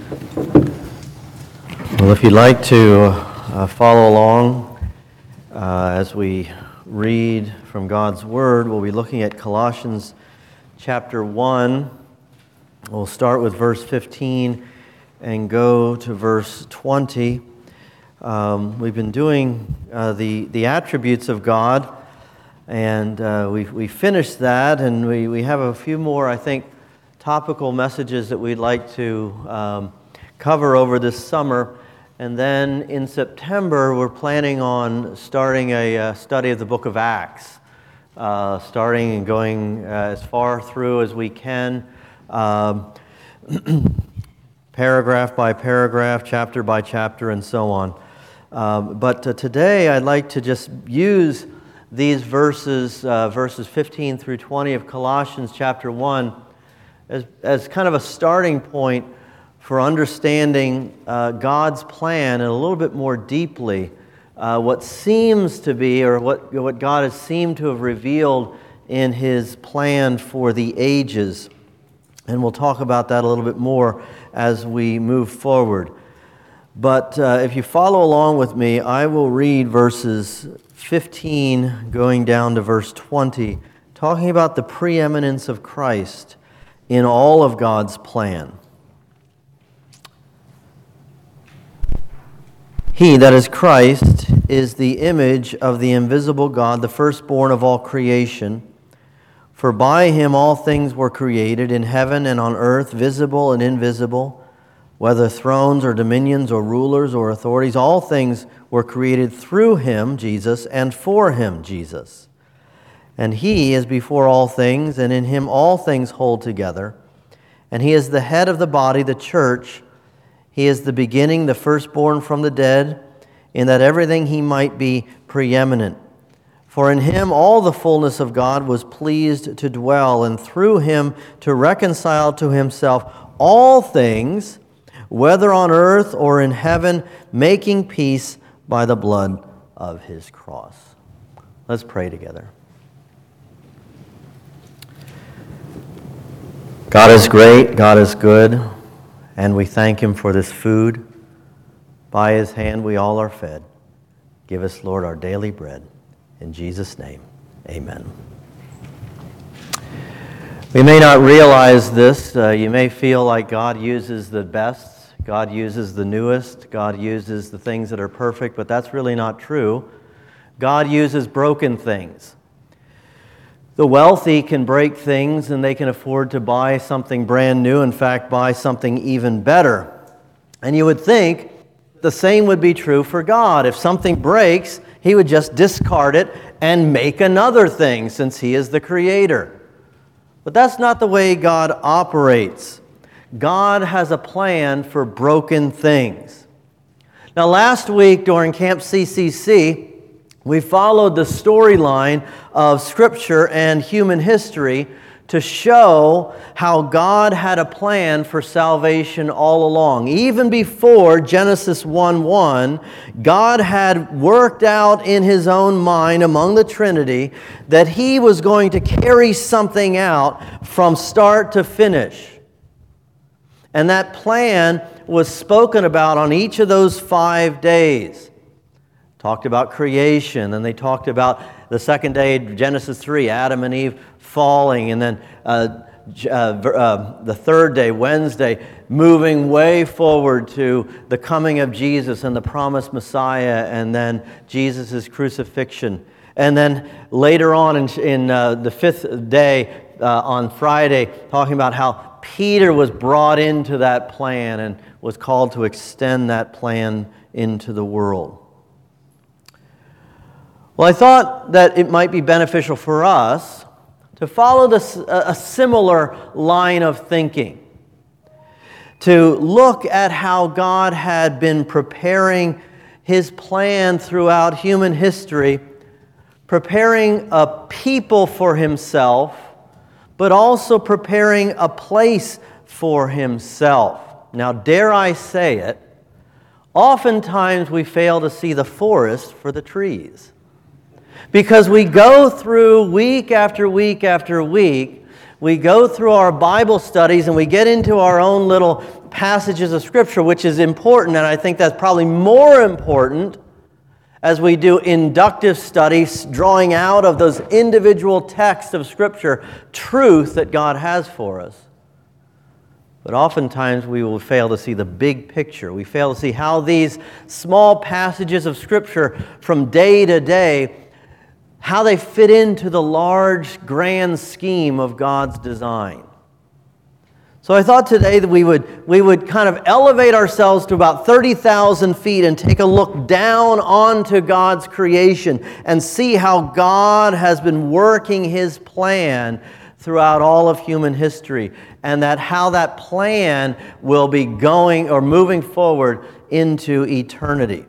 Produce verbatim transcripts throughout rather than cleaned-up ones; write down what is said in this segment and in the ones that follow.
Well, if you'd like to uh, follow along uh, as we read from God's Word, we'll be looking at Colossians chapter one. We'll start with verse fifteen and go to verse twenty. Um, we've been doing uh, the, the attributes of God, and uh, we we finished that, and we, we have a few more, I think, topical messages that we'd like to um, cover over this summer. And then in September, we're planning on starting a uh, study of the book of Acts, uh, starting and going uh, as far through as we can, um, paragraph by paragraph, chapter by chapter, and so on. Um, but uh, today, I'd like to just use these verses, uh, verses fifteen through twenty of Colossians chapter one, as, as kind of a starting point for understanding uh, God's plan and a little bit more deeply uh, what seems to be, or what, what God has seemed to have revealed in His plan for the ages. And we'll talk about that a little bit more as we move forward. But uh, if you follow along with me, I will read verses fifteen going down to verse twenty, talking about the preeminence of Christ in all of God's plan. He, that is Christ, is the image of the invisible God, the firstborn of all creation. For by Him all things were created, in heaven and on earth, visible and invisible, whether thrones or dominions or rulers or authorities, all things were created through Him, Jesus, and for Him, Jesus. And He is before all things, and in Him all things hold together. And He is the head of the body, the church. He is the beginning, the firstborn from the dead, in that everything He might be preeminent. For in Him all the fullness of God was pleased to dwell, and through Him to reconcile to Himself all things, whether on earth or in heaven, making peace by the blood of His cross. Let's pray together. God is great, God is good, and we thank Him for this food. By His hand we all are fed. Give us, Lord, our daily bread. In Jesus' name, amen. We may not realize this. Uh, you may feel like God uses the best, God uses the newest, God uses the things that are perfect, but that's really not true. God uses broken things. The wealthy can break things and they can afford to buy something brand new, in fact, buy something even better. And you would think the same would be true for God. If something breaks, He would just discard it and make another thing, since He is the Creator. But that's not the way God operates. God has a plan for broken things. Now, last week during Camp C C C, we followed the storyline of Scripture and human history to show how God had a plan for salvation all along. Even before Genesis one one, God had worked out in His own mind among the Trinity that He was going to carry something out from start to finish. And that plan was spoken about on each of those five days. Talked about creation, and they talked about the second day, Genesis three, Adam and Eve falling, and then uh, uh, uh, the third day, Wednesday, moving way forward to the coming of Jesus and the promised Messiah, and then Jesus' crucifixion. And then later on in, in uh, the fifth day, uh, on Friday, talking about how Peter was brought into that plan and was called to extend that plan into the world. Well, I thought that it might be beneficial for us to follow this, a similar line of thinking, to look at how God had been preparing His plan throughout human history, preparing a people for Himself, but also preparing a place for Himself. Now, dare I say it, oftentimes we fail to see the forest for the trees. Because we go through week after week after week, we go through our Bible studies and we get into our own little passages of Scripture, which is important, and I think that's probably more important as we do inductive studies, drawing out of those individual texts of Scripture truth that God has for us. But oftentimes we will fail to see the big picture. We fail to see how these small passages of Scripture from day to day, how they fit into the large, grand scheme of God's design. So I thought today that we would, we would kind of elevate ourselves to about thirty thousand feet and take a look down onto God's creation and see how God has been working His plan throughout all of human history, and that how that plan will be going or moving forward into eternity.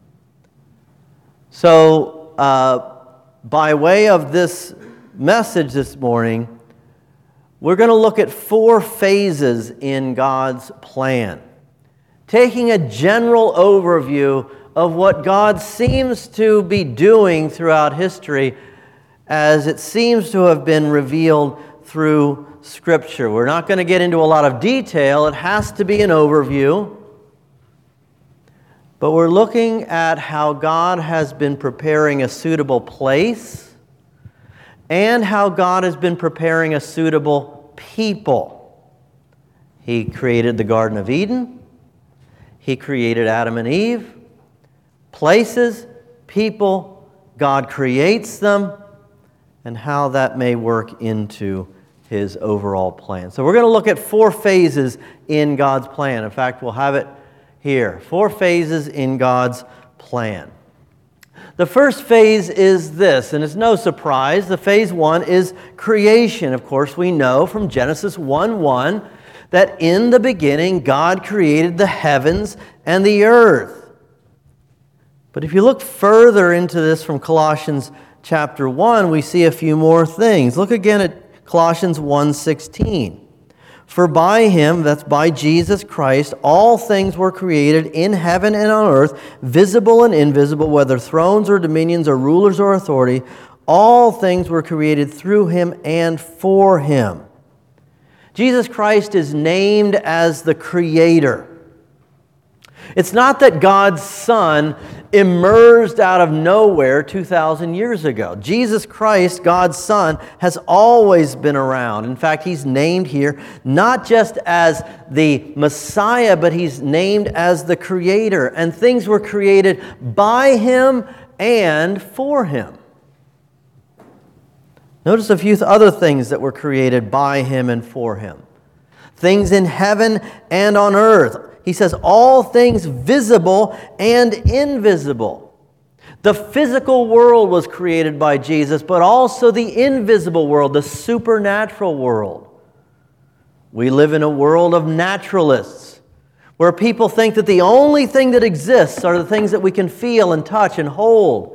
So, uh, by way of this message this morning, we're going to look at four phases in God's plan, taking a general overview of what God seems to be doing throughout history as it seems to have been revealed through Scripture. We're not going to get into a lot of detail. It has to be an overview. But we're looking at how God has been preparing a suitable place and how God has been preparing a suitable people. He created the Garden of Eden. He created Adam and Eve. Places, people, God creates them, and how that may work into His overall plan. So we're going to look at four phases in God's plan. In fact, we'll have it here. Four phases in God's plan. The first phase is this, and it's no surprise. The phase one is creation. Of course, we know from Genesis one one that in the beginning God created the heavens and the earth. But if you look further into this from Colossians chapter one, we see a few more things. Look again at Colossians one sixteen. For by Him, that's by Jesus Christ, all things were created in heaven and on earth, visible and invisible, whether thrones or dominions or rulers or authority. All things were created through Him and for Him. Jesus Christ is named as the Creator. It's not that God's Son emerged out of nowhere two thousand years ago. Jesus Christ, God's Son, has always been around. In fact, He's named here not just as the Messiah, but He's named as the Creator. And things were created by Him and for Him. Notice a few other things that were created by Him and for Him. Things in heaven and on earth. He says all things visible and invisible. The physical world was created by Jesus, but also the invisible world, the supernatural world. We live in a world of naturalists, where people think that the only thing that exists are the things that we can feel and touch and hold,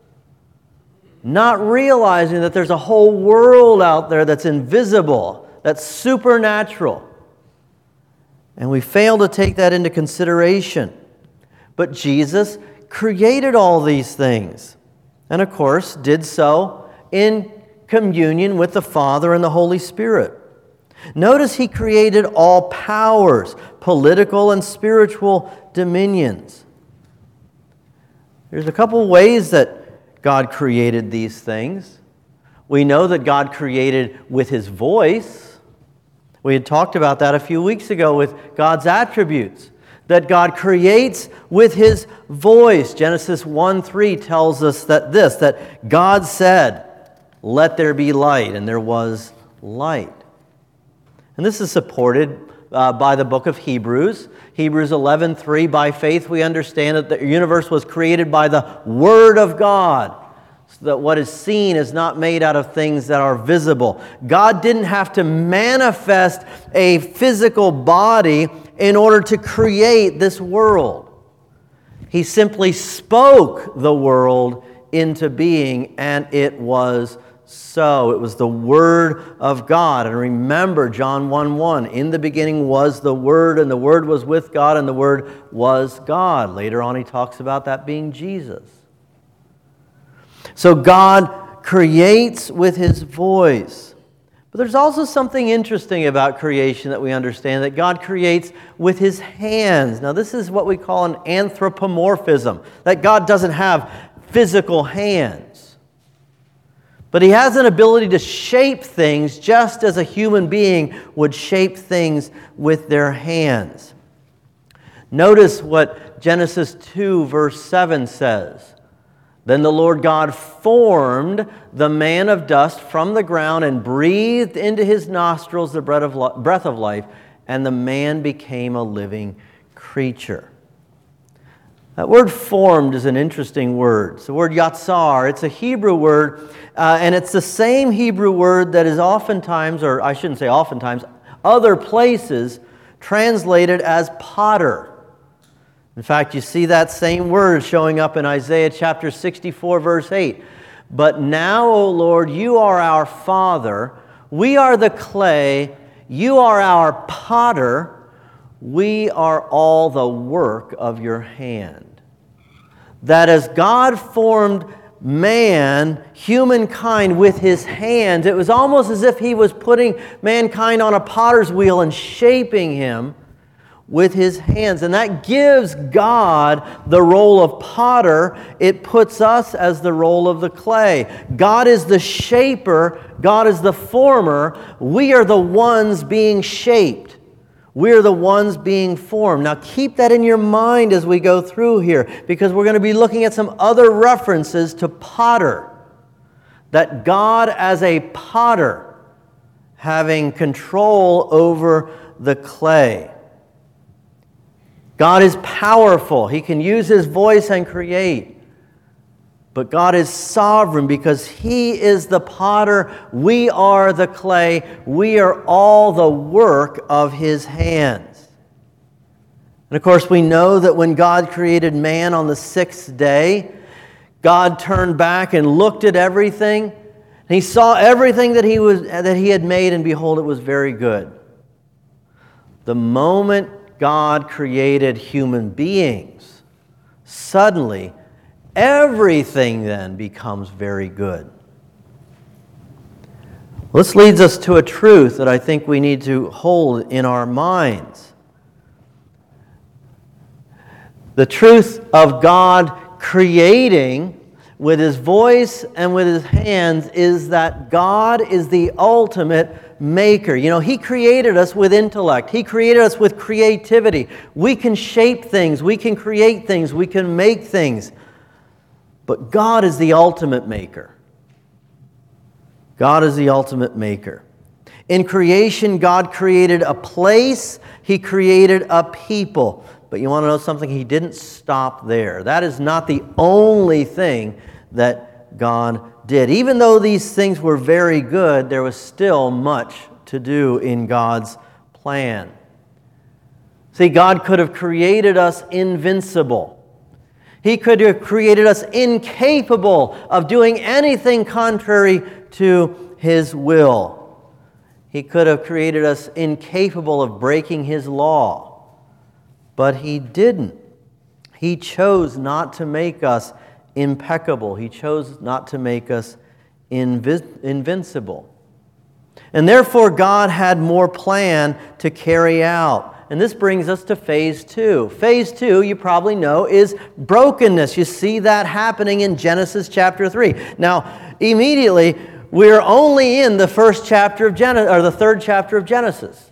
not realizing that there's a whole world out there that's invisible, that's supernatural. And we fail to take that into consideration. But Jesus created all these things. And of course, did so in communion with the Father and the Holy Spirit. Notice He created all powers, political and spiritual dominions. There's a couple ways that God created these things. We know that God created with His voice. We had talked about that a few weeks ago with God's attributes, that God creates with His voice. Genesis one three tells us that this, that God said, "Let there be light," and there was light. And this is supported uh, by the book of Hebrews. Hebrews eleven three, by faith we understand that the universe was created by the Word of God, so that what is seen is not made out of things that are visible. God didn't have to manifest a physical body in order to create this world. He simply spoke the world into being, and it was so. It was the Word of God. And remember, John one one, in the beginning was the Word, and the Word was with God, and the Word was God. Later on, he talks about that being Jesus. So God creates with His voice. But there's also something interesting about creation that we understand, that God creates with His hands. Now, this is what we call an anthropomorphism, that God doesn't have physical hands. But He has an ability to shape things just as a human being would shape things with their hands. Notice what Genesis two, verse seven says. Then the Lord God formed the man of dust from the ground and breathed into his nostrils the breath of, breath of life, and the man became a living creature. That word formed is an interesting word. It's the word yatsar. It's a Hebrew word, uh, and it's the same Hebrew word that is oftentimes, or I shouldn't say oftentimes, other places translated as potter. In fact, you see that same word showing up in Isaiah chapter sixty-four, verse eight. But now, O Lord, you are our Father. We are the clay. You are our potter. We are all the work of your hand. That as God formed man, humankind, with His hands, it was almost as if He was putting mankind on a potter's wheel and shaping him with His hands. And that gives God the role of potter. It puts us as the role of the clay. God is the shaper. God is the former. We are the ones being shaped. We are the ones being formed. Now keep that in your mind as we go through here, because we're going to be looking at some other references to potter. That God as a potter, having control over the clay. God is powerful. He can use His voice and create. But God is sovereign because He is the potter. We are the clay. We are all the work of His hands. And of course, we know that when God created man on the sixth day, God turned back and looked at everything. And He saw everything that He was that He had made, and behold, it was very good. The moment God created human beings, suddenly everything then becomes very good. This leads us to a truth that I think we need to hold in our minds. The truth of God creating with His voice and with His hands is that God is the ultimate maker. You know, He created us with intellect. He created us with creativity. We can shape things. We can create things. We can make things. But God is the ultimate maker. God is the ultimate maker. In creation, God created a place. He created a people. But you want to know something? He didn't stop there. That is not the only thing that God did. Even though these things were very good, there was still much to do in God's plan. See, God could have created us invincible. He could have created us incapable of doing anything contrary to His will. He could have created us incapable of breaking His law. But He didn't. He chose not to make us impeccable. He chose not to make us invi- invincible. And therefore, God had more plan to carry out. And this brings us to phase two. Phase two, you probably know, is brokenness. You see that happening in Genesis chapter three. Now, immediately, we're only in the first chapter of Genesis, or the third chapter of Genesis.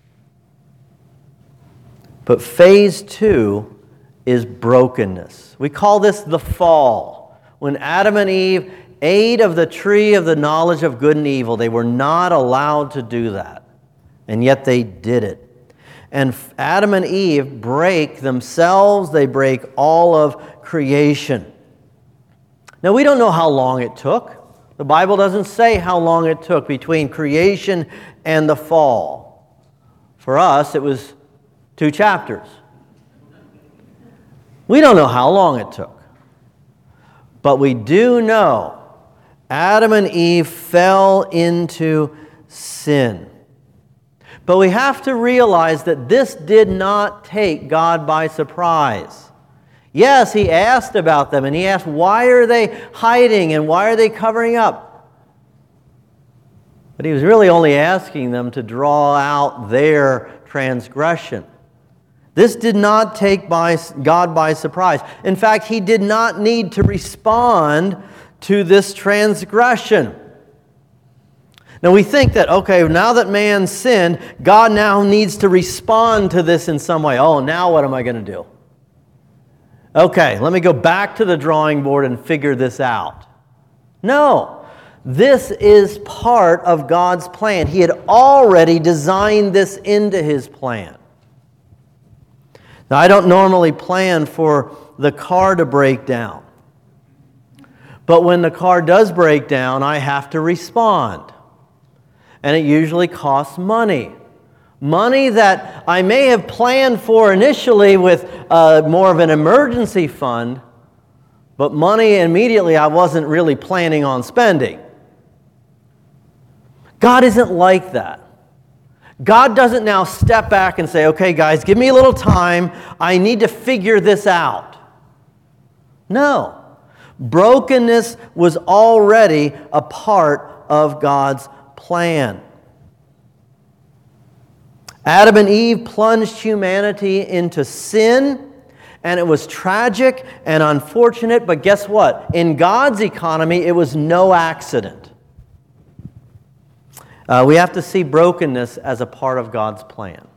But phase two is brokenness. We call this the fall. When Adam and Eve ate of the tree of the knowledge of good and evil, they were not allowed to do that. And yet they did it. And Adam and Eve break themselves, they break all of creation. Now, we don't know how long it took. The Bible doesn't say how long it took between creation and the fall. For us, it was two chapters. We don't know how long it took. But we do know Adam and Eve fell into sin. But we have to realize that this did not take God by surprise. Yes, He asked about them, and He asked, why are they hiding and why are they covering up? But he was really only asking them to draw out their transgression. This did not take by God by surprise. In fact, he did not need to respond to this transgression. Now we think that, okay, now that man sinned, God now needs to respond to this in some way. Oh, now what am I going to do? Okay, let me go back to the drawing board and figure this out. No, this is part of God's plan. He had already designed this into his plan. Now, I don't normally plan for the car to break down. But when the car does break down, I have to respond. And it usually costs money. Money that I may have planned for initially with uh, more of an emergency fund, but money immediately I wasn't really planning on spending. God isn't like that. God doesn't now step back and say, okay, guys, give me a little time. I need to figure this out. No. Brokenness was already a part of God's plan. Adam and Eve plunged humanity into sin, and it was tragic and unfortunate, but guess what? In God's economy, it was no accident. Uh, we have to see brokenness as a part of God's plan.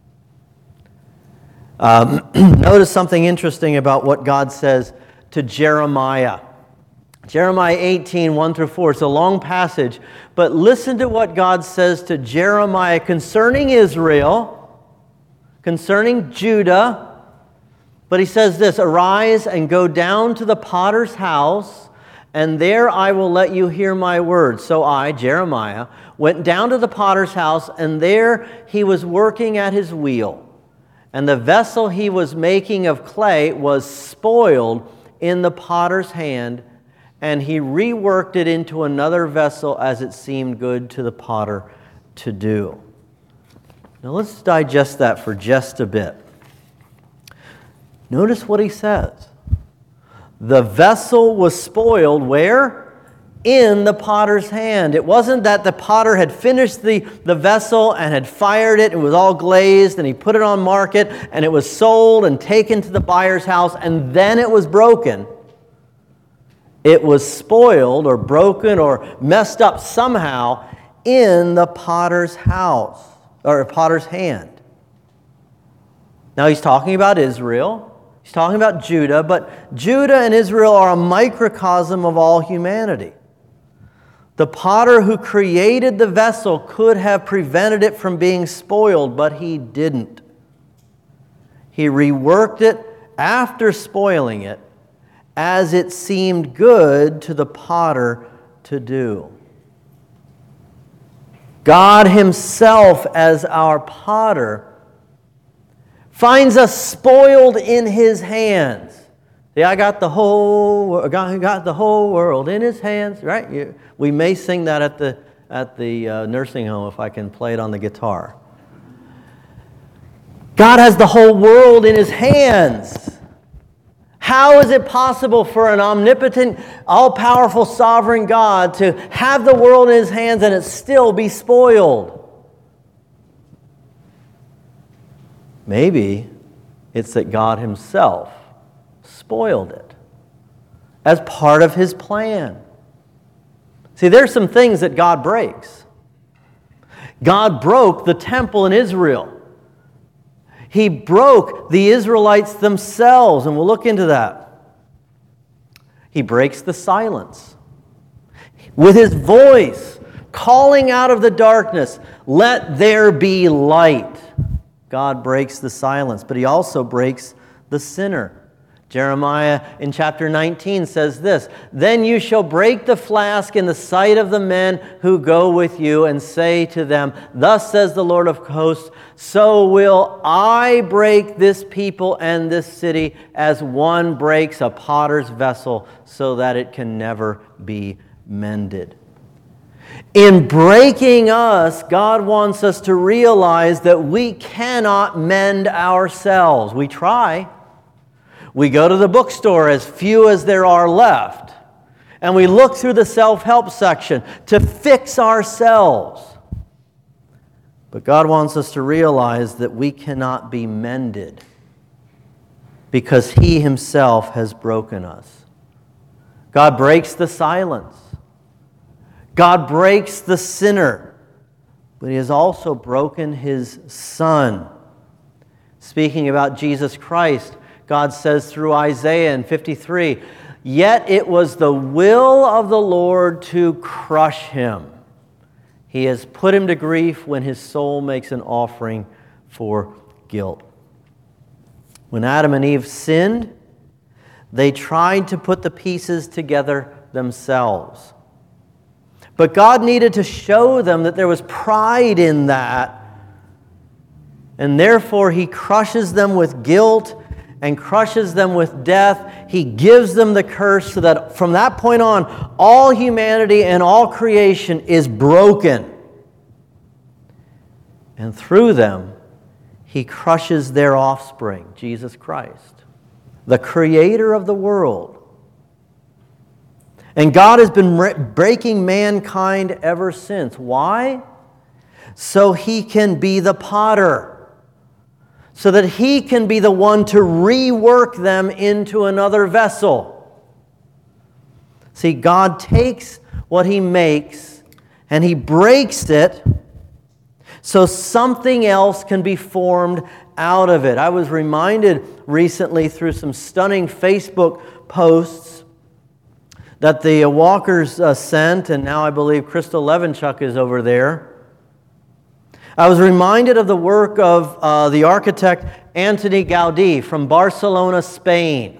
Um, notice something interesting about what God says to Jeremiah. Jeremiah eighteen, one through four. It's a long passage, but listen to what God says to Jeremiah concerning Israel, concerning Judah. But he says this, "Arise and go down to the potter's house, and there I will let you hear my words." So I, Jeremiah, went down to the potter's house, and there he was working at his wheel. And the vessel he was making of clay was spoiled in the potter's hand, and he reworked it into another vessel as it seemed good to the potter to do. Now let's digest that for just a bit. Notice what he says. The vessel was spoiled where? In the potter's hand. It wasn't that the potter had finished the, the vessel and had fired it, it was all glazed, and he put it on market, and it was sold and taken to the buyer's house, and then it was broken. It was spoiled or broken or messed up somehow in the potter's house, or potter's hand. Now he's talking about Israel. He's talking about Judah, but Judah and Israel are a microcosm of all humanity. The potter who created the vessel could have prevented it from being spoiled, but he didn't. He reworked it after spoiling it as it seemed good to the potter to do. God himself, as our potter, finds us spoiled in his hands. See, I got the whole, God got the whole world in his hands, right? You, we may sing that at the at the uh, nursing home if I can play it on the guitar. God has the whole world in his hands. How is it possible for an omnipotent, all-powerful, sovereign God to have the world in his hands and it still be spoiled? Maybe it's that God himself spoiled it as part of his plan. See, there's some things that God breaks. God broke the temple in Israel. He broke the Israelites themselves, and we'll look into that. He breaks the silence. With his voice, calling out of the darkness, "Let there be light." God breaks the silence, but he also breaks the sinner. Jeremiah in chapter nineteen says this, "Then you shall break the flask in the sight of the men who go with you and say to them, 'Thus says the Lord of hosts, so will I break this people and this city as one breaks a potter's vessel so that it can never be mended.'" In breaking us, God wants us to realize that we cannot mend ourselves. We try. We go to the bookstore, as few as there are left, And we look through the self-help section to fix ourselves. But God wants us to realize that we cannot be mended because He Himself has broken us. God breaks the silence. God breaks the sinner. But He has also broken His Son. Speaking about Jesus Christ, God says through Isaiah in fifty-three, "Yet it was the will of the Lord to crush Him. He has put Him to grief when His soul makes an offering for guilt." When Adam and Eve sinned, they tried to put the pieces together themselves. But God needed to show them that there was pride in that. And therefore, He crushes them with guilt and crushes them with death. He gives them the curse so that from that point on, all humanity and all creation is broken. And through them, He crushes their offspring, Jesus Christ, the Creator of the world. And God has been breaking mankind ever since. Why? So He can be the potter. So that He can be the one to rework them into another vessel. See, God takes what He makes and He breaks it so something else can be formed out of it. I was reminded recently through some stunning Facebook posts that the Walkers uh, sent, and now I believe Crystal Levenchuk is over there. I was reminded of the work of uh, the architect Antoni Gaudí from Barcelona, Spain.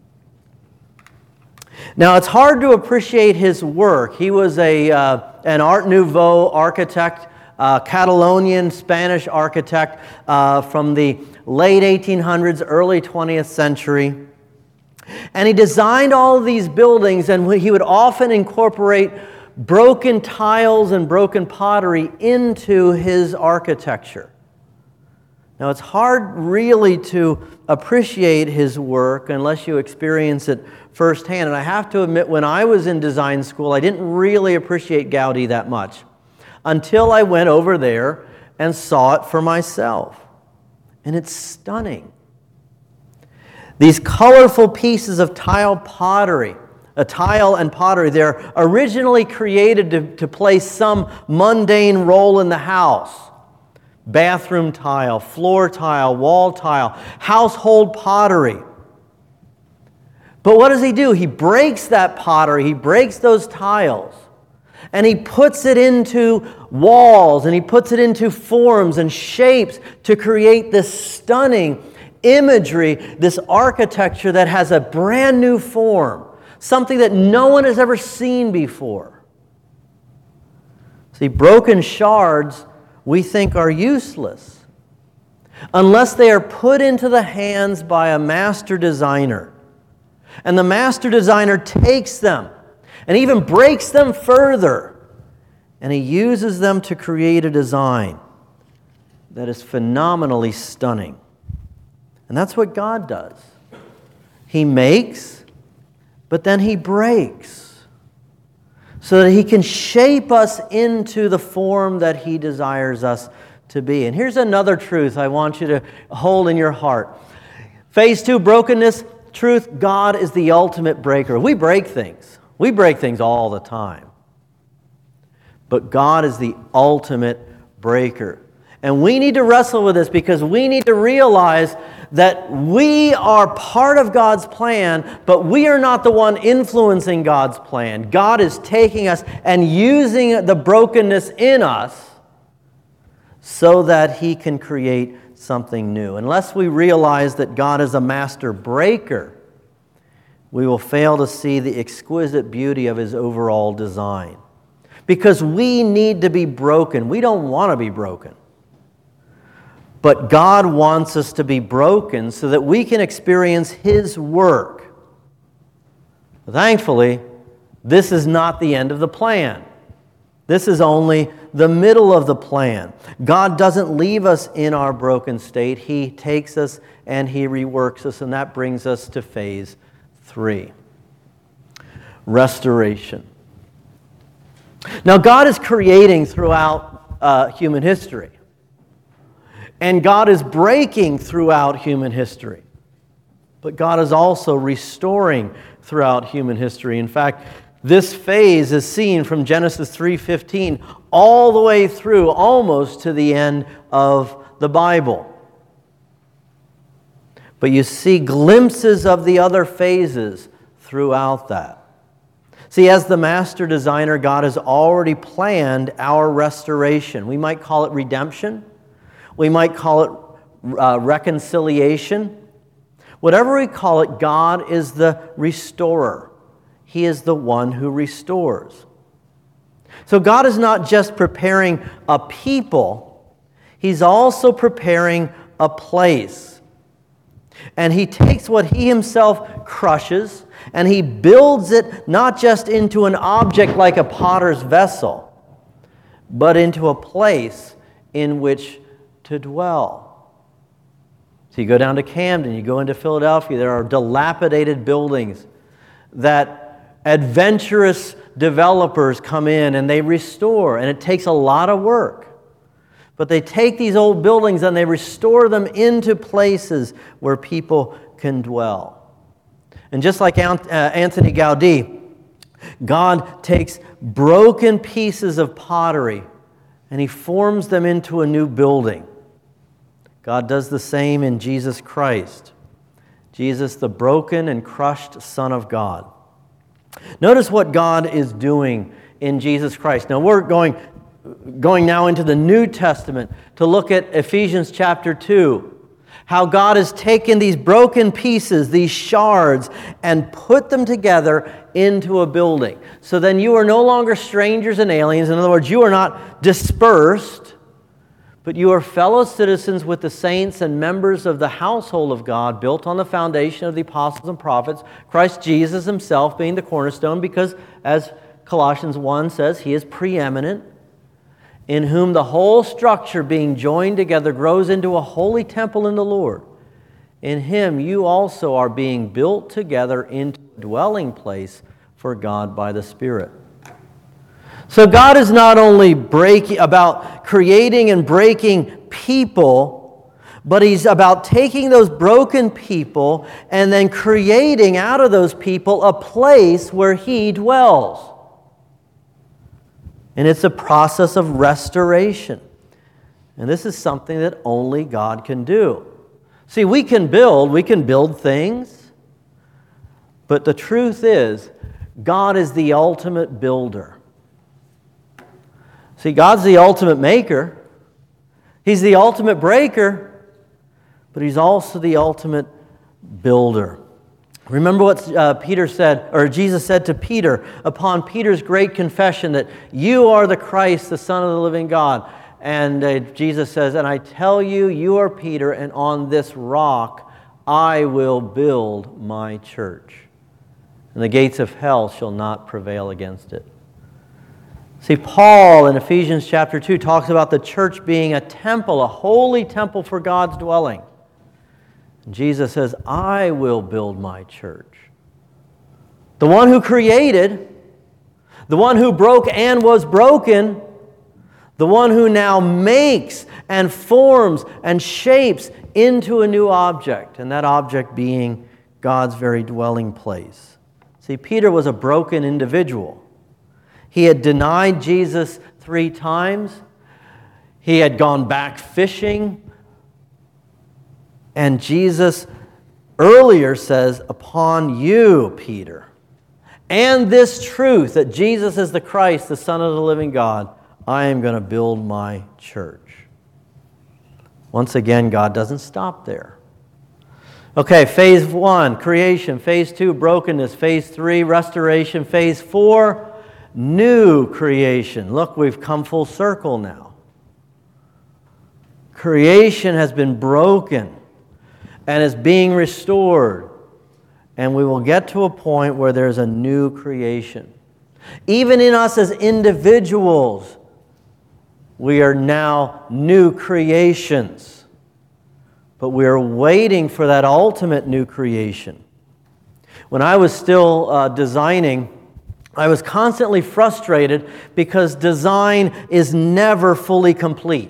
Now, it's hard to appreciate his work. He was a uh, an Art Nouveau architect, uh, Catalonian Spanish architect uh, from the late eighteen hundreds, early twentieth century. And he designed all of these buildings, and he would often incorporate broken tiles and broken pottery into his architecture. Now, it's hard really to appreciate his work unless you experience it firsthand. And I have to admit, when I was in design school, I didn't really appreciate Gaudí that much until I went over there and saw it for myself. And it's stunning. These colorful pieces of tile pottery, a tile and pottery, they're originally created to, to play some mundane role in the house. Bathroom tile, floor tile, wall tile, household pottery. But what does he do? He breaks that pottery, he breaks those tiles, and he puts it into walls, and he puts it into forms and shapes to create this stunning imagery, this architecture that has a brand new form. Something that no one has ever seen before. See, broken shards we think are useless unless they are put into the hands by a master designer. And the master designer takes them and even breaks them further, and he uses them to create a design that is phenomenally stunning. And that's what God does. He makes, but then He breaks so that He can shape us into the form that He desires us to be. And here's another truth I want you to hold in your heart. Phase two, brokenness, truth, God is the ultimate breaker. We break things. We break things all the time. But God is the ultimate breaker. And we need to wrestle with this because we need to realize that we are part of God's plan, but we are not the one influencing God's plan. God is taking us and using the brokenness in us so that He can create something new. Unless we realize that God is a master breaker, we will fail to see the exquisite beauty of His overall design. Because we need to be broken. We don't want to be broken. But God wants us to be broken so that we can experience His work. Thankfully, this is not the end of the plan. This is only the middle of the plan. God doesn't leave us in our broken state. He takes us and He reworks us, and that brings us to phase three. restoration. Now, God is creating throughout uh, human history. And God is breaking throughout human history. But God is also restoring throughout human history. In fact, this phase is seen from Genesis three fifteen all the way through almost to the end of the Bible. But you see glimpses of the other phases throughout that. See, as the master designer, God has already planned our restoration. We might call it redemption. We might call it uh, reconciliation. Whatever we call it, God is the restorer. He is the one who restores. So God is not just preparing a people, He's also preparing a place. And He takes what He Himself crushes and He builds it not just into an object like a potter's vessel, but into a place in which to dwell. So you go down to Camden, you go into Philadelphia, there are dilapidated buildings that adventurous developers come in and they restore, and it takes a lot of work. But they take these old buildings and they restore them into places where people can dwell. And just like Anthony Gaudí, God takes broken pieces of pottery and He forms them into a new building. God does the same in Jesus Christ. Jesus, the broken and crushed Son of God. Notice what God is doing in Jesus Christ. Now we're going, going now into the New Testament to look at Ephesians chapter two. How God has taken these broken pieces, these shards, and put them together into a building. So then you are no longer strangers and aliens. In other words, you are not dispersed, but you are fellow citizens with the saints and members of the household of God, built on the foundation of the apostles and prophets, Christ Jesus Himself being the cornerstone, because as Colossians one says, He is preeminent, in whom the whole structure being joined together grows into a holy temple in the Lord. In Him you also are being built together into a dwelling place for God by the Spirit. So God is not only breaking, about creating and breaking people, but He's about taking those broken people and then creating out of those people a place where He dwells. And it's a process of restoration. And this is something that only God can do. See, we can build, we can build things, but the truth is, God is the ultimate builder. See, God's the ultimate maker. He's the ultimate breaker, but He's also the ultimate builder. Remember what uh, Peter said, or Jesus said to Peter upon Peter's great confession that you are the Christ, the Son of the living God. And uh, Jesus says, and I tell you, you are Peter, and on this rock I will build my church. And the gates of hell shall not prevail against it. See, Paul in Ephesians chapter two talks about the church being a temple, a holy temple for God's dwelling. Jesus says, I will build my church. The one who created, the one who broke and was broken, the one who now makes and forms and shapes into a new object, and that object being God's very dwelling place. See, Peter was a broken individual. He had denied Jesus three times. He had gone back fishing. And Jesus earlier says, upon you, Peter, and this truth that Jesus is the Christ, the Son of the living God, I am going to build my church. Once again, God doesn't stop there. Okay, phase one, creation. Phase two, brokenness. Phase three, restoration. Phase four, new creation. Look, we've come full circle now. Creation has been broken and is being restored. And we will get to a point where there's a new creation. Even in us as individuals, we are now new creations. But we are waiting for that ultimate new creation. When I was still uh, designing I was constantly frustrated because design is never fully complete.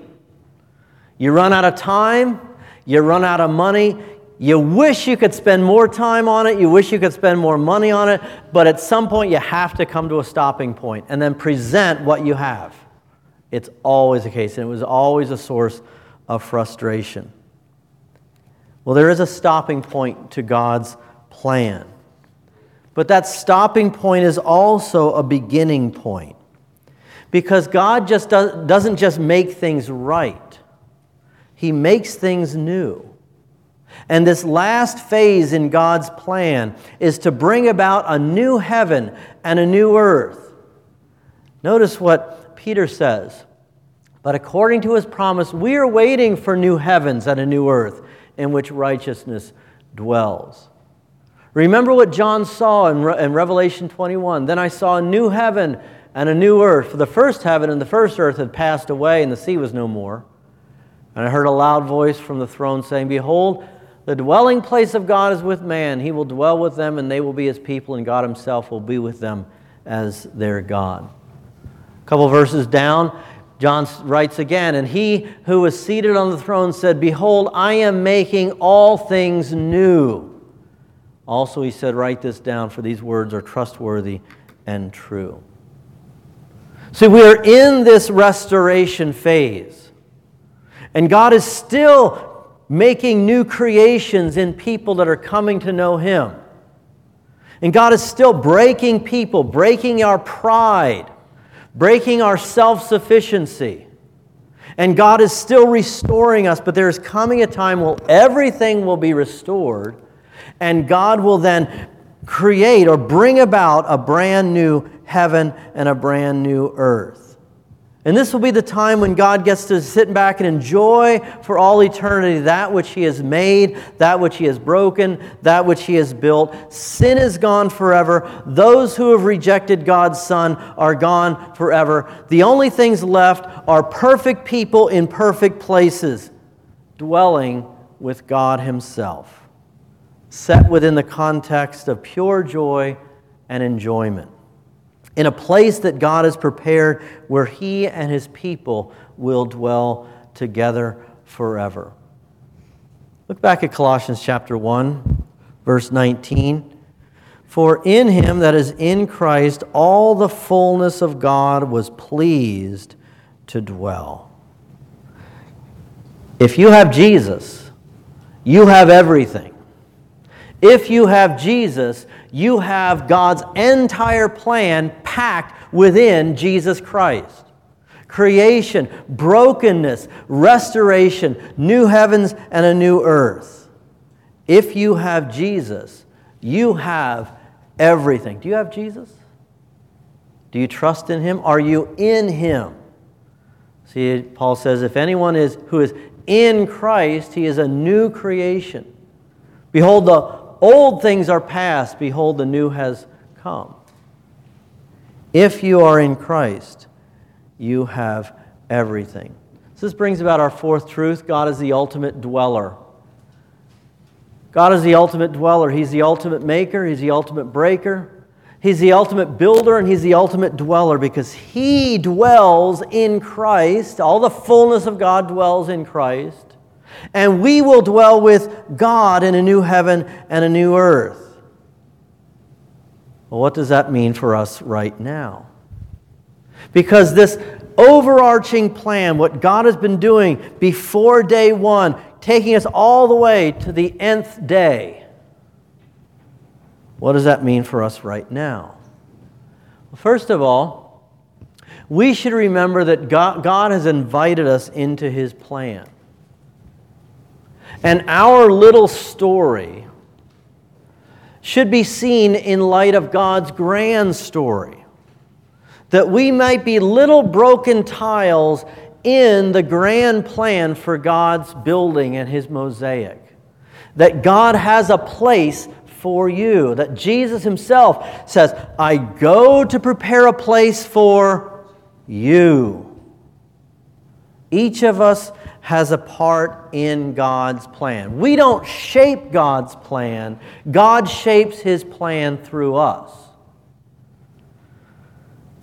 You run out of time, you run out of money, you wish you could spend more time on it, you wish you could spend more money on it, but at some point you have to come to a stopping point and then present what you have. It's always the case, and it was always a source of frustration. Well, there is a stopping point to God's plan. But that stopping point is also a beginning point. Because God just does, doesn't just make things right. He makes things new. And this last phase in God's plan is to bring about a new heaven and a new earth. Notice what Peter says. But according to his promise, we are waiting for new heavens and a new earth in which righteousness dwells. Remember what John saw in, Re- in Revelation twenty-one. Then I saw a new heaven and a new earth. For the first heaven and the first earth had passed away, and the sea was no more. And I heard a loud voice from the throne saying, Behold, the dwelling place of God is with man. He will dwell with them, and they will be his people, and God himself will be with them as their God. A couple verses down, John writes again, And he who was seated on the throne said, Behold, I am making all things new. Also, he said, write this down, for these words are trustworthy and true. See, we are in this restoration phase. And God is still making new creations in people that are coming to know Him. And God is still breaking people, breaking our pride, breaking our self-sufficiency. And God is still restoring us, but there is coming a time when everything will be restored. And God will then create or bring about a brand new heaven and a brand new earth. And this will be the time when God gets to sit back and enjoy for all eternity that which He has made, that which He has broken, that which He has built. Sin is gone forever. Those who have rejected God's Son are gone forever. The only things left are perfect people in perfect places, dwelling with God Himself, set within the context of pure joy and enjoyment, in a place that God has prepared where He and His people will dwell together forever. Look back at Colossians chapter one, verse nineteen. For in Him, that is in Christ, all the fullness of God was pleased to dwell. If you have Jesus, you have everything. If you have Jesus, you have God's entire plan packed within Jesus Christ. Creation, brokenness, restoration, new heavens and a new earth. If you have Jesus, you have everything. Do you have Jesus? Do you trust in Him? Are you in Him? See, Paul says, if anyone is who is in Christ, he is a new creation. Behold, the old things are past. Behold, the new has come. If you are in Christ, you have everything. So this brings about our fourth truth. God is the ultimate dweller. God is the ultimate dweller. He's the ultimate maker. He's the ultimate breaker. He's the ultimate builder, and He's the ultimate dweller because He dwells in Christ. All the fullness of God dwells in Christ. And we will dwell with God in a new heaven and a new earth. Well, what does that mean for us right now? Because this overarching plan, what God has been doing before day one, taking us all the way to the nth day, what does that mean for us right now? Well, first of all, we should remember that God, God has invited us into His plan. And our little story should be seen in light of God's grand story. That we might be little broken tiles in the grand plan for God's building and His mosaic. That God has a place for you. That Jesus Himself says, I go to prepare a place for you. Each of us has a part in God's plan. We don't shape God's plan. God shapes His plan through us.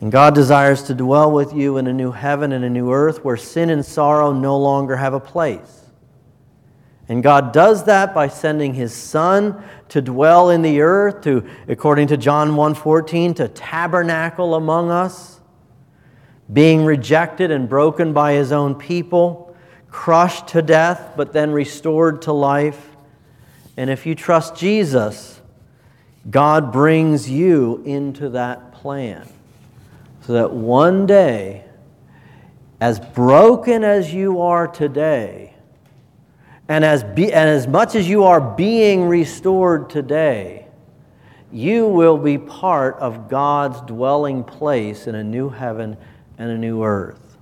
And God desires to dwell with you in a new heaven and a new earth where sin and sorrow no longer have a place. And God does that by sending His Son to dwell in the earth, to, according to John one fourteen, to tabernacle among us, being rejected and broken by His own people, crushed to death, but then restored to life. And if you trust Jesus, God brings you into that plan. So that one day, as broken as you are today, and as, be, and as much as you are being restored today, you will be part of God's dwelling place in a new heaven and a new earth.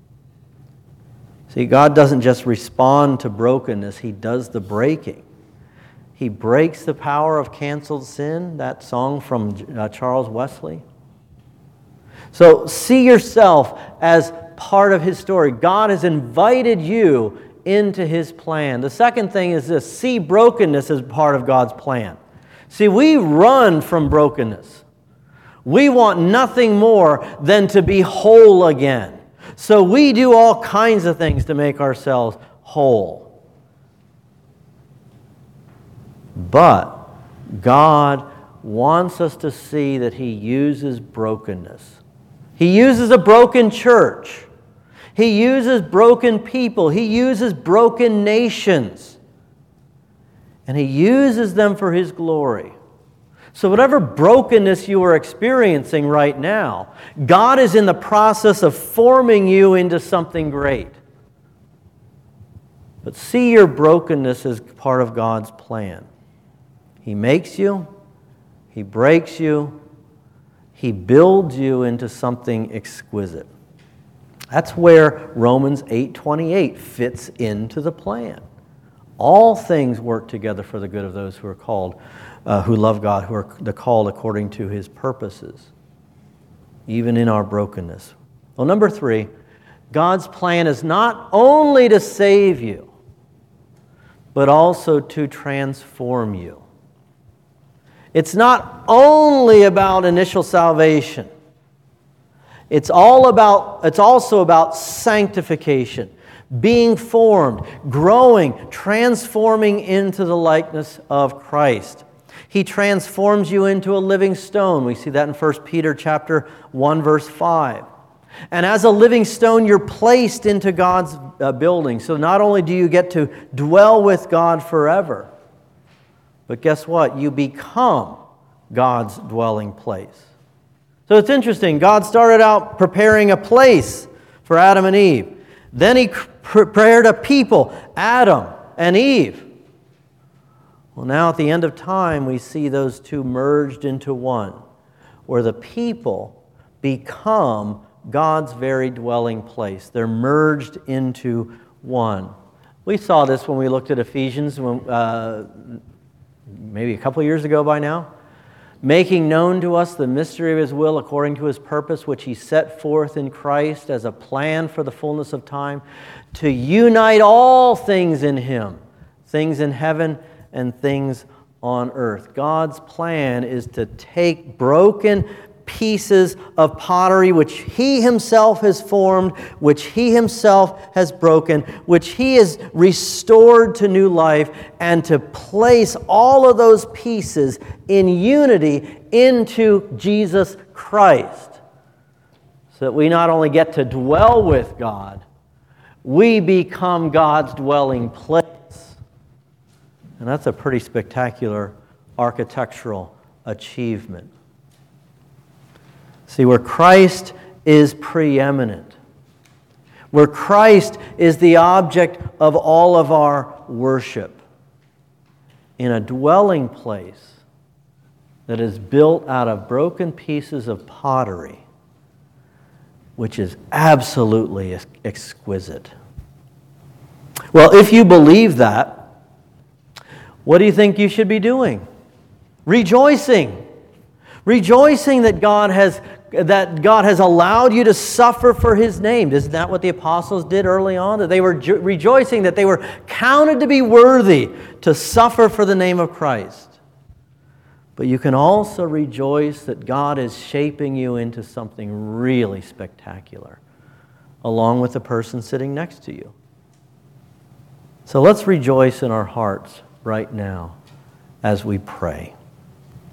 See, God doesn't just respond to brokenness, He does the breaking. He breaks the power of canceled sin, that song from uh, Charles Wesley. So see yourself as part of His story. God has invited you into His plan. The second thing is this: see brokenness as part of God's plan. See, we run from brokenness. We want nothing more than to be whole again. So we do all kinds of things to make ourselves whole. But God wants us to see that He uses brokenness. He uses a broken church. He uses broken people. He uses broken nations. And He uses them for His glory. So whatever brokenness you are experiencing right now, God is in the process of forming you into something great. But see your brokenness as part of God's plan. He makes you. He breaks you. He builds you into something exquisite. That's where Romans eight twenty-eight fits into the plan. All things work together for the good of those who are called, uh, who love God, who are the called according to His purposes, even in our brokenness. Well, number three, God's plan is not only to save you, but also to transform you. It's not only about initial salvation. It's all about, it's also about sanctification, being formed, growing, transforming into the likeness of Christ. He transforms you into a living stone. We see that in First Peter chapter one, verse five. And as a living stone, you're placed into God's uh, building. So not only do you get to dwell with God forever, but guess what? You become God's dwelling place. So it's interesting. God started out preparing a place for Adam and Eve. Then He prepared a people, Adam and Eve. Well, now at the end of time, we see those two merged into one, where the people become God's very dwelling place. They're merged into one. We saw this when we looked at Ephesians when, uh, maybe a couple years ago by now. Making known to us the mystery of His will according to His purpose, which He set forth in Christ as a plan for the fullness of time, to unite all things in Him, things in heaven and things on earth. God's plan is to take broken pieces of pottery which He Himself has formed, which He Himself has broken, which He has restored to new life, and to place all of those pieces in unity into Jesus Christ, so that we not only get to dwell with God, we become God's dwelling place. And that's a pretty spectacular architectural achievement. See, where Christ is preeminent, where Christ is the object of all of our worship, in a dwelling place that is built out of broken pieces of pottery, which is absolutely exquisite. Well, if you believe that, what do you think you should be doing? Rejoicing. Rejoicing that God has that God has allowed you to suffer for His name. Isn't that what the apostles did early on? That they were jo- rejoicing that they were counted to be worthy to suffer for the name of Christ. But you can also rejoice that God is shaping you into something really spectacular, along with the person sitting next to you. So let's rejoice in our hearts right now as we pray.